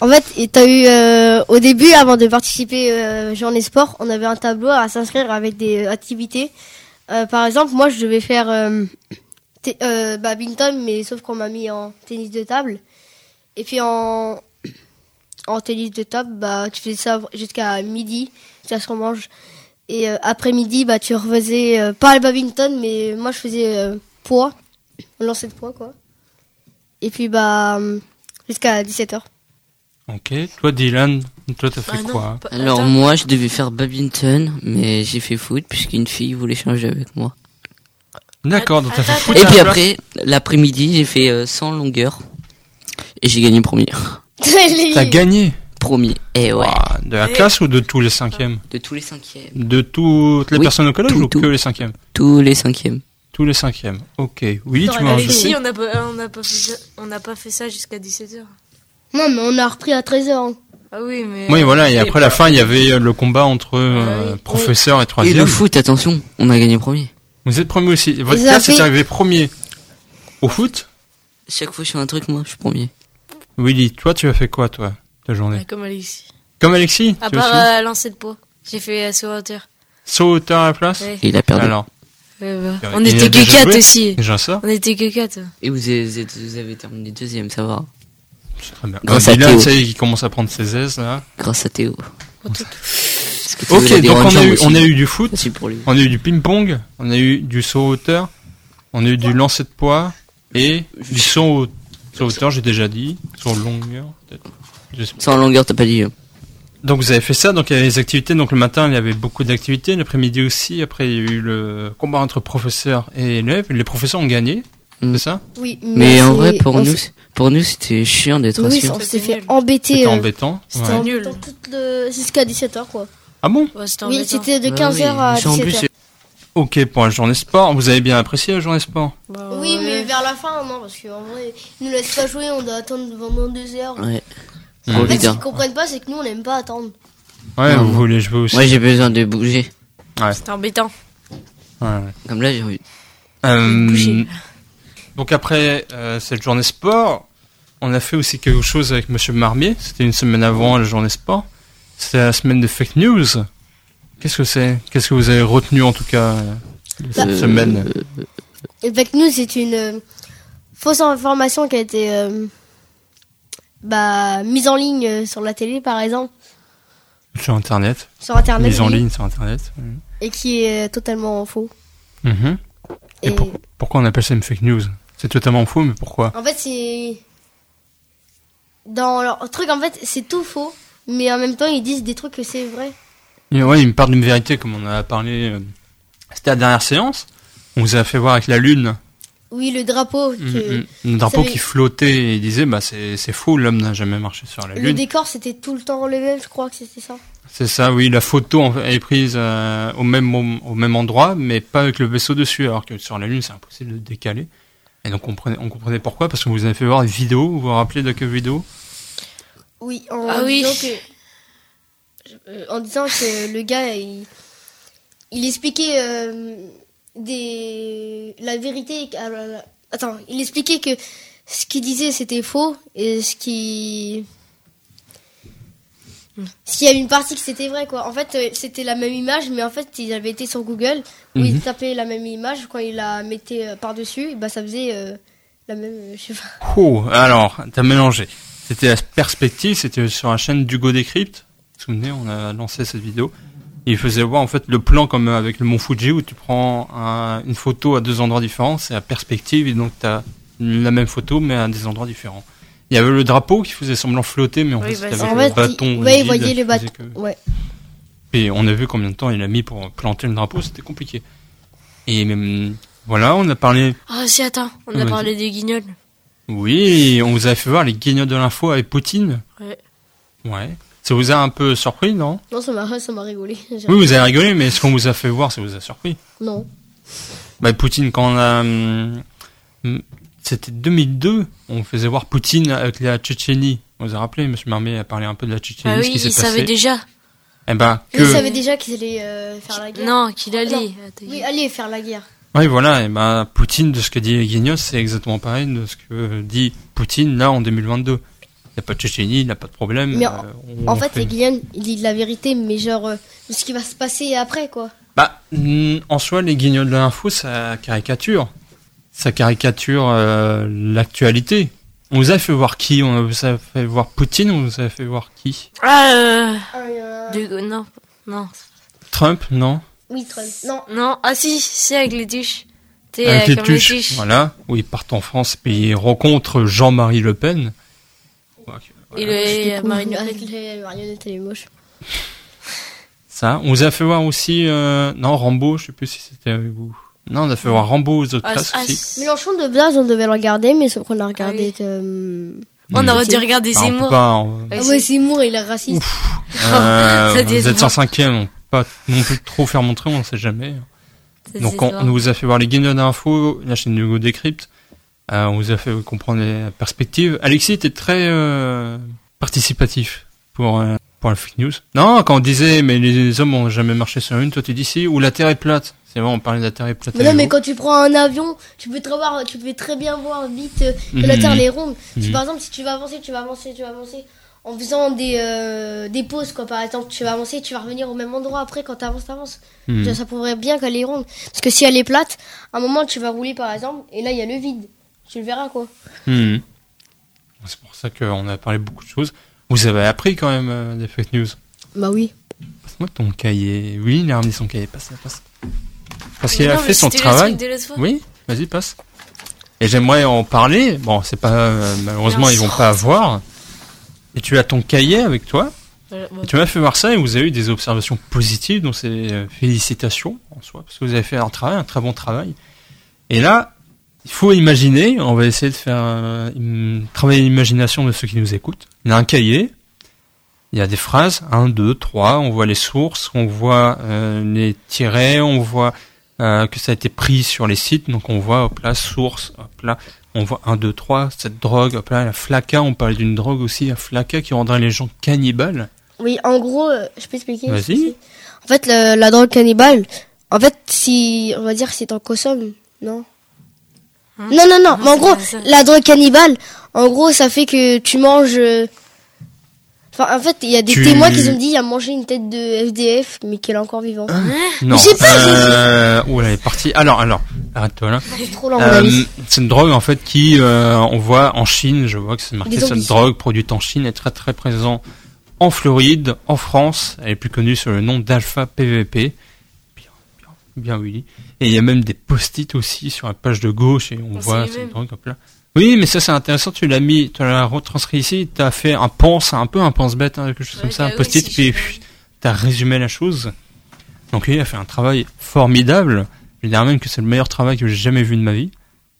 En fait, t'as eu au début, avant de participer journée sport, on avait un tableau à s'inscrire avec des activités. Par exemple, moi, je devais faire badminton, mais sauf qu'on m'a mis en tennis de table. Et puis en tennis de table, tu faisais ça jusqu'à midi, jusqu'à ce qu'on mange. Et après midi, tu refaisais pas le badminton, mais moi je faisais poids, lancer de poids quoi. Et puis jusqu'à 17h. Ok, toi Dylan, toi t'as fait quoi? Alors moi je devais faire badminton, mais j'ai fait foot puisqu'une fille voulait changer avec moi. D'accord, donc t'as fait foot. Et puis après, l'après-midi, j'ai fait 100 longueurs et j'ai gagné premier. T'as gagné? Premier, et ouais. Wow, de la classe ou de tous les cinquièmes? De tous les cinquièmes. De toutes les personnes au collège ou que les cinquièmes? Tous les cinquièmes. Tous les cinquièmes, ok. Oui, tu m'as ici, on n'a pas fait ça jusqu'à 17h. Non, mais on a repris à 13h. Ah oui, mais... Oui, voilà, et après la fin, il y avait le combat entre professeur et troisième. Et le foot, attention, on a gagné premier. Vous êtes premier aussi. Votre classe est arrivé premier au foot? Chaque fois que je fais un truc, moi, je suis premier. Willy, toi, tu as fait quoi, toi, ta journée? Comme Alexis. Comme Alexis? À part lancer de poids. J'ai fait saut à hauteur. Saut à hauteur à la place? Ouais. Il a perdu. Alors. On était que 4 aussi. Déjà ça? On était que 4. Et vous avez terminé deuxième, ça va. C'est très bien. Grâce à Dylan, Théo. ça y est, il commence à prendre ses aises, là. Grâce à Théo. Ok, donc on a eu du foot, pour lui. on a eu du ping-pong, on a eu du saut à hauteur, on a eu du lancer de poids et du saut à hauteur, j'ai déjà dit, sur longueur, peut-être. Sans longueur, t'as pas dit. Donc vous avez fait ça, donc il y avait les activités, donc le matin il y avait beaucoup d'activités, l'après-midi aussi, après il y a eu le combat entre professeurs et élèves, les professeurs ont gagné, c'est ça? Oui. Mais en vrai, pour nous c'était chiant d'être assis. Oui, on s'est fait embêter. C'était embêtant. C'était nul. Jusqu'à 17h quoi. Ah bon? Ouais, oui, c'était de 15h à 17h. Ok, pour la journée sport, vous avez bien apprécié la journée sport? Oui, mais vers la fin, non, parce qu'en vrai, ils nous laissent pas jouer, on doit attendre pendant 2 heures. Ouais. En fait, ce qu'ils comprennent pas, c'est que nous, on n'aime pas attendre. Ouais, vous voulez jouer aussi. Ouais, j'ai besoin de bouger. Ouais. C'était embêtant. Ouais. Comme là, j'ai envie. Bouger. Donc après cette journée sport, on a fait aussi quelque chose avec Monsieur Marmier. C'était une semaine avant la journée sport. C'était la semaine de fake news. Qu'est-ce que c'est? Qu'est-ce que vous avez retenu en tout cas de cette semaine? Fake news, c'est une fausse information qui a été mise en ligne sur la télé, par exemple. Sur Internet. Sur Internet. Mise en ligne sur Internet. Oui. Et qui est totalement faux. Mm-hmm. Et pourquoi on appelle ça une fake news? C'est totalement faux, mais pourquoi? En fait, c'est... Dans leur truc, en fait, c'est tout faux, mais en même temps, ils disent des trucs que c'est vrai. Et ouais, ils me parlent d'une vérité, comme on a parlé... C'était la dernière séance. On vous a fait voir avec la lune. Oui, le drapeau. Le drapeau qui flottait et il disait, c'est faux, l'homme n'a jamais marché sur la lune. Le décor, c'était tout le temps le même, je crois que c'était ça. C'est ça, oui, la photo est prise au même endroit, mais pas avec le vaisseau dessus, alors que sur la lune, c'est impossible de décaler. Et donc on comprenait pourquoi, parce que vous avez fait voir des vidéos, vous vous rappelez de quelle vidéo? Oui, en disant que le gars, il expliquait la vérité. Il expliquait que ce qu'il disait c'était faux et s'il y avait une partie que c'était vrai quoi. En fait, c'était la même image, mais en fait, il avait été sur Google où il tapait la même image quand il la mettait par-dessus, ça faisait la même, je sais pas. Oh, alors, t'as mélangé. C'était la perspective, c'était sur la chaîne d'Hugo Décrypte. Vous vous souvenez, on a lancé cette vidéo. Il faisait voir en fait le plan comme avec le mont Fuji où tu prends une photo à 2 endroits différents, c'est la perspective et donc t'as la même photo mais à des endroits différents. Il y avait le drapeau qui faisait semblant flotter mais en fait c'était avec le bâton. Oui, il voyait le bâton. Ouais. Et on a vu combien de temps il a mis pour planter le drapeau, c'était compliqué. Et même voilà, on a parlé. Ah si, attends, on a parlé des guignols. Oui, on vous a fait voir les guignols de l'info avec Poutine. Ouais. Ouais. Ça vous a un peu surpris, non? Non, ça m'a rigolé. Oui, vous avez rigolé, mais ce qu'on vous a fait voir, ça vous a surpris? Non. Poutine, quand on a... C'était 2002, on faisait voir Poutine avec la Tchétchénie. Vous vous rappelez, M. Marmier a parlé un peu de la Tchétchénie, ce qui s'est passé. Il savait déjà. Il savait déjà qu'il allait faire la guerre. Non, qu'il allait. Oui, allait faire la guerre. Oui, voilà, Poutine, de ce que dit Guignol, c'est exactement pareil de ce que dit Poutine là en 2022. n'y a pas de Tchétchénie, il n'y a pas de problème. Mais on En fait, fait- les Guinéens, ils disent la vérité, mais genre, ce qui va se passer après, quoi. Bah, en soi, les Guignols de l'info, ça caricature. Ça caricature l'actualité. On vous a fait voir qui? On vous a fait voir Poutine, on vous a fait voir qui? Non, non. Trump, non? Oui, Trump. Non. Non, ah si, c'est avec les tuches. T'es Avec les comme les tuches, tuches. voilà, où ils partent en France, puis ils rencontrent Jean-Marie Le Pen. Et Marine Le Pen. Avec les marionnettes et les moches. Ça, on vous a fait voir aussi, non, Rambo, je sais plus si c'était avec vous. Non, on a fait voir Rambo aux autres classes aussi. Mélenchon de base, on devait le regarder, mais sauf qu'on a regardé. On aurait dû regarder Ah, on peut Zemmour. pas, Ah ouais, Zemmour, il est raciste. Ça vous déçoit. êtes 105e, on peut pas non plus trop faire montrer, on sait jamais. Ça Donc déçoit. on vous a fait voir les Guignols d'info, la chaîne Hugo Décrypte. On vous a fait comprendre les perspectives. Alexis était très participatif pour la fake news. Non, quand on disait mais les hommes ont jamais marché sur la Lune, toi tu dis si, ou la Terre est plate. C'est vrai, on parlait de la Terre est plate. Mais non, avec mais vous. quand tu prends un avion, tu peux très bien voir vite que la Mhm. Terre elle est ronde. Si Mhm. par exemple, si tu vas avancer, en faisant des pauses, quoi. Par exemple, tu vas avancer, tu vas revenir au même endroit après quand t'avances. Mhm. Ça prouverait bien qu'elle est ronde. Parce que si elle est plate, à un moment tu vas rouler par exemple, et là il y a le vide. Tu le verras, quoi. Mhm. C'est pour ça qu'on a parlé beaucoup de choses. Vous avez appris quand même des fake news. Bah oui. Passe-moi ton cahier. Oui, il a ramené son cahier. Passe. Parce qu'il Mais a non, fait mais son c'était le travail. truc de l'autre fois. Oui, vas-y, passe. Et j'aimerais en parler. Bon, c'est pas malheureusement Merci. ils vont pas avoir. Et tu as ton cahier avec toi. Voilà, bon. Et tu m'as fait voir ça et vous avez eu des observations positives, donc c'est félicitations en soi parce que vous avez fait un très bon travail. Et là, il faut imaginer. On va essayer de faire travailler l'imagination de ceux qui nous écoutent. Il y a un cahier. Il y a des phrases, 1, 2, 3, on voit les sources, on voit les tirets, on voit que ça a été pris sur les sites, donc on voit, hop là, source, hop là, on voit 1, 2, 3, cette drogue, hop là, la flaca, on parlait d'une drogue aussi, la flaca qui rendrait les gens cannibales. Oui, en gros, je peux expliquer. Vas-y. En fait, la drogue cannibale, en fait, si, on va dire, si t'en consommes, non? Hein Non, mais en c'est gros, pas ça. la drogue cannibale, en gros, ça fait que tu manges. Enfin, en fait, il y a des témoins qui ont dit il a mangé une tête de SDF, mais qu'elle est encore vivante. Non. Je sais pas, Ouh, elle est partie. Alors, arrête-toi là. C'est trop lent, mon avis. C'est une drogue en fait qui, on voit en Chine, je vois que c'est marqué, Des cette zombies. drogue produite en Chine est très très présente en Floride, en France. Elle est plus connue sous le nom d'Alpha PVP. Bien oui. Et il y a même des post-it aussi sur la page de gauche et on voit c'est les cette mêmes. drogue hop là. Oui, mais ça c'est intéressant, tu l'as retranscrit ici, t'as fait un peu un pense-bête, hein, quelque chose Ouais, comme ça, bah un oui, post-it, si, puis je sais. t'as résumé la chose. Donc lui, il a fait un travail formidable. Je dirais même que c'est le meilleur travail que j'ai jamais vu de ma vie.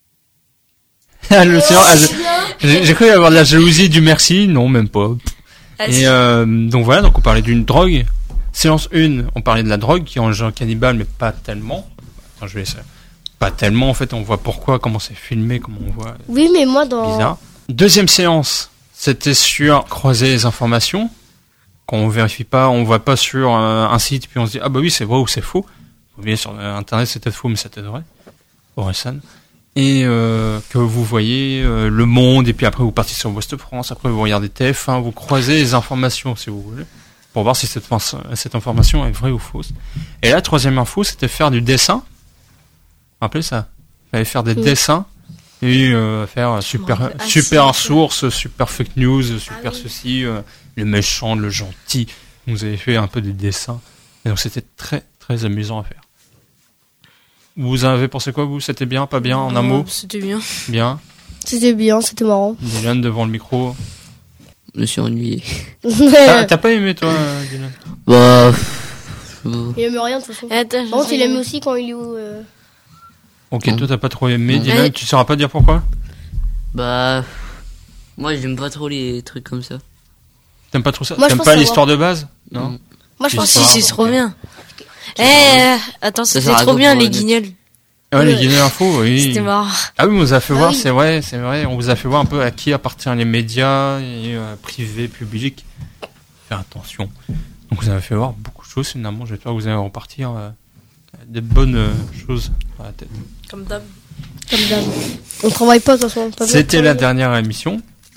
J'ai cru avoir de la jalousie du merci, non, même pas. Ah, Et si. donc voilà, donc on parlait d'une drogue. Séance 1, on parlait de la drogue qui rend genre cannibale, mais pas tellement. Attends, je vais essayer. Pas tellement, en fait, on voit pourquoi, comment c'est filmé, comment on voit. Oui, mais moi, dans. Bizarre. Deuxième séance, c'était sur croiser les informations. Quand on vérifie pas, on voit pas sur un site, puis on se dit, ah bah oui, c'est vrai ou c'est faux. Vous voyez, sur Internet, c'est peut-être faux, mais c'est peut-être vrai. Orelsan. Et que vous voyez Le Monde, et puis après vous partez sur Ouest France, après vous regardez TF1, vous croisez les informations, si vous voulez, pour voir si cette information est vraie ou fausse. Et la troisième info, c'était faire du dessin. Vous vous rappelez ça? Il fallait faire des Oui. dessins et faire super rappelle. Ah, super si, source, super fake news, super oui. ceci, le méchant, le gentil. Vous avez fait un peu des dessins. Et donc c'était très très amusant à faire. Vous avez pensé quoi, vous? C'était bien, pas bien, en un mot? C'était bien. Bien. C'était bien, c'était marrant. Dylan devant le micro. Je me suis ennuyé. T'as pas aimé, toi, Dylan? Bah. Il aime rien, de toute façon. Attends, Par contre, il aime aussi quand il est où. Ok, Non. toi t'as pas trop aimé. Non. Dylan, tu sauras pas dire pourquoi? Bah. Moi, j'aime pas trop les trucs comme ça. T'aimes pas trop ça? Moi, je T'aimes pense pas savoir. l'histoire de base? Non? Moi, je Si, pense si, que Si, Ah, c'est trop ok. bien. Attends, Ça c'était sert à trop quoi bien pour les le net? guignols. Ah, les Guinées Info, oui. C'était marrant. Ah oui, on vous a fait Bah voir, oui. c'est vrai. On vous a fait voir un peu à qui appartiennent les médias, et, privés, publics. Faire attention. Donc vous avez fait voir beaucoup de choses, finalement. J'espère que vous allez repartir de bonnes choses à la tête. Comme d'hab. Comme d'hab. On travaille pas, de toute façon. pas besoin de C'était la travailler. dernière émission.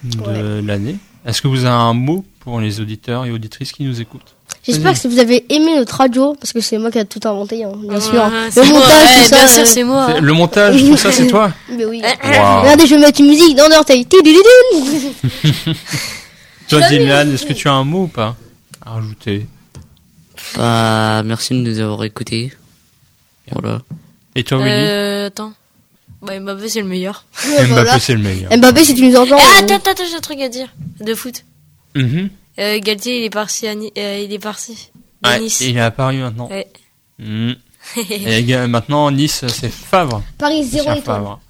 de l'année. Est-ce que vous avez un mot pour les auditeurs et auditrices qui nous écoutent? J'espère que si vous avez aimé notre radio, parce que c'est moi qui a tout inventé, hein, bien sûr. C'est Le moi, montage, ouais, tout ça. bien sûr, c'est moi. Le montage, tout ça, c'est toi? Mais oui. Wow. Regardez, je vais mettre une musique d'Undertale. Tidididin. Toi, Dylan, est-ce que tu as un mot ou pas à rajouter? Bah, merci de nous avoir écoutés. Voilà. Et toi, Willy? Attends. Bah, Mbappé, c'est le meilleur. Ouais, Mbappé, voilà. c'est le meilleur. Mbappé, si tu nous entends. Attends, j'ai un truc à dire. De foot. Mhm. Galtier, il est parti il est parti. De Ouais, Nice. il est à Paris maintenant. Ouais. Mhm. Et maintenant, Nice, c'est Favre. Paris 0 Lucien étoile. Favre.